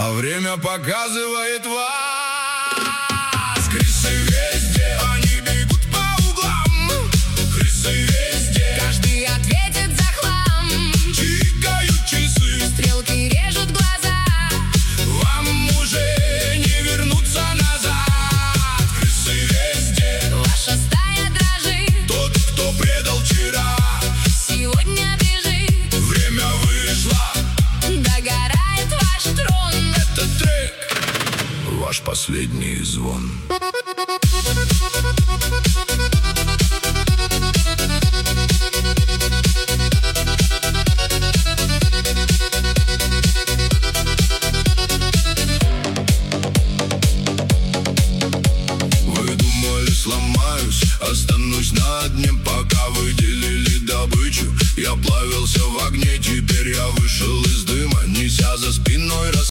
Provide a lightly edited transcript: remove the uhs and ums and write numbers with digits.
а время показывает вас. Крысы везде, они бегут по углам. Крысы везде, каждый ответит за хлам. тикают часы, Стрелки режут глаза. вам уже не вернуться назад. Крысы везде, Ваша стая дрожит, тот, кто предал вчера. сегодня бежит. Время вышло, Догорает ваш трон. этот трек ваш последний звон. Вы думали, сломаюсь, останусь на дне, пока вы делили добычу. Я плавился в огне, теперь я вышел